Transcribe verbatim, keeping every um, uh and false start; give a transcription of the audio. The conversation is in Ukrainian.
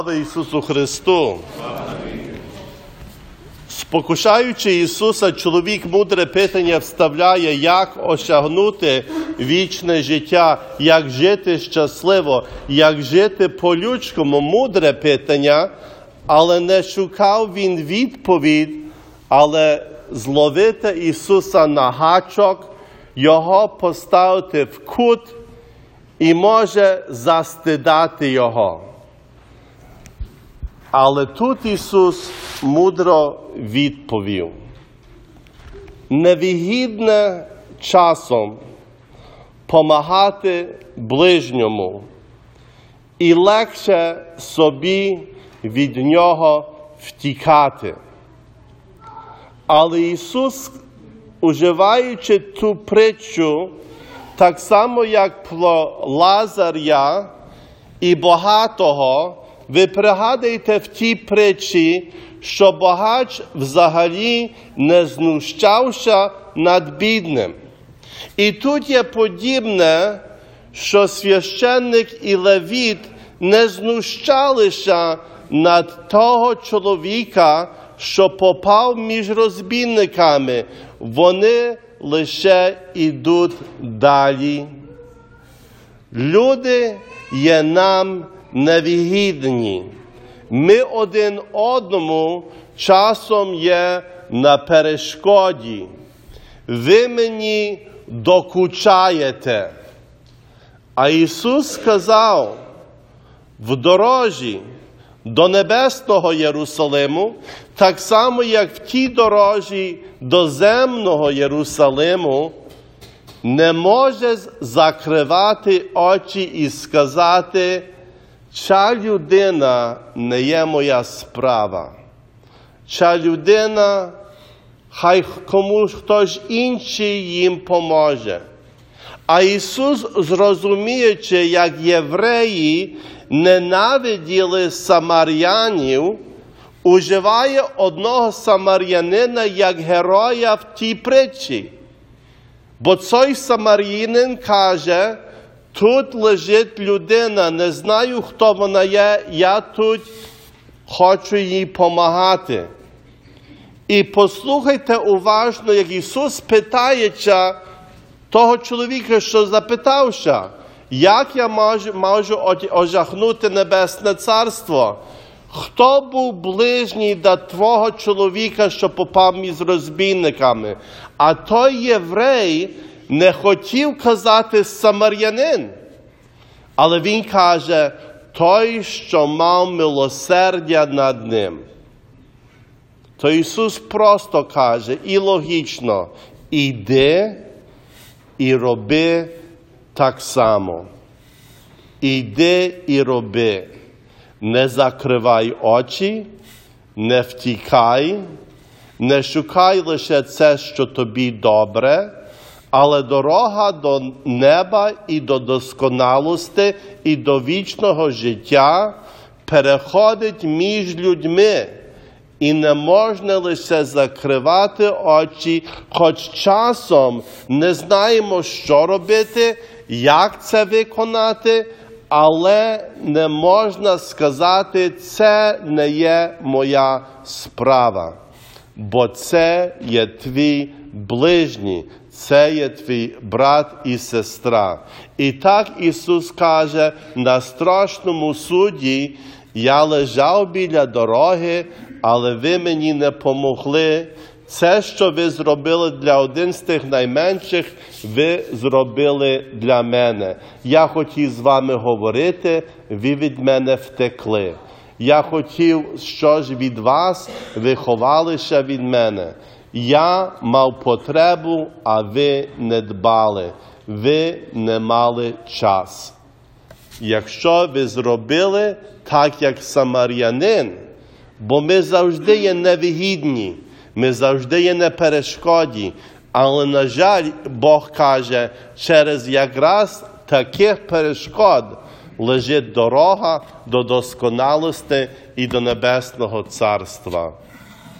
Слава Ісусу Христу! Спокушаючи Ісуса, чоловік мудре питання вставляє, як осягнути вічне життя, як жити щасливо, як жити по-людському. Мудре питання, але не шукав він відповідь, але зловити Ісуса на гачок, Його поставити в кут і може застидати Його. Але тут Ісус мудро відповів. Невигідне часом помагати ближньому і легше собі від нього втікати. Але Ісус, уживаючи ту притчу, так само як про Лазаря і багатого, ви пригадуєте в тій притчі, що багач взагалі не знущався над бідним. І тут є подібне, що священник і левіт не знущалися над того чоловіка, що попав між розбійниками. Вони лише йдуть далі. Люди є нам невигідні. Ми один одному часом є на перешкоді. Ви мені докучаєте. А Ісус сказав, в дорозі до небесного Єрусалиму, так само, як в тій дорозі до земного Єрусалиму, не може закривати очі і сказати, ця людина не є моя справа. Ця людина, хай комусь хтось інший їм поможе. А Ісус, зрозуміючи, як євреї ненавиділи самарянів, уживає одного самарянина як героя в тій притчі. Бо цей самарянин каже, тут лежить людина, не знаю, хто вона є, я тут хочу їй допомагати. І послухайте уважно, як Ісус питається того чоловіка, що запитався, як я можу, можу осягнути Небесне Царство? Хто був ближній до твого чоловіка, що попав між розбійниками? А той єврей не хотів казати самарянин. Але він каже, той, що мав милосердя над ним. То Ісус просто каже, і логічно, іди і роби так само. Іди і роби. Не закривай очі, не втікай, не шукай лише це, що тобі добре, але дорога до неба і до досконалості, і до вічного життя переходить між людьми. І не можна лише закривати очі, хоч часом не знаємо, що робити, як це виконати, але не можна сказати, це не є моя справа, бо це є твій ближній, це є твій брат і сестра. І так Ісус каже, на страшному суді я лежав біля дороги, але ви мені не помогли. Це, що ви зробили для один з тих найменших, ви зробили для мене. Я хотів з вами говорити, ви від мене втекли. Я хотів щось від вас, ви ховалися від мене. Я мав потребу, а ви не дбали. Ви не мали час. Якщо ви зробили так, як самарянин, бо ми завжди є невигідні, ми завжди є на перешкоді, але, на жаль, Бог каже, через якраз таких перешкод лежить дорога до досконалості і до Небесного Царства.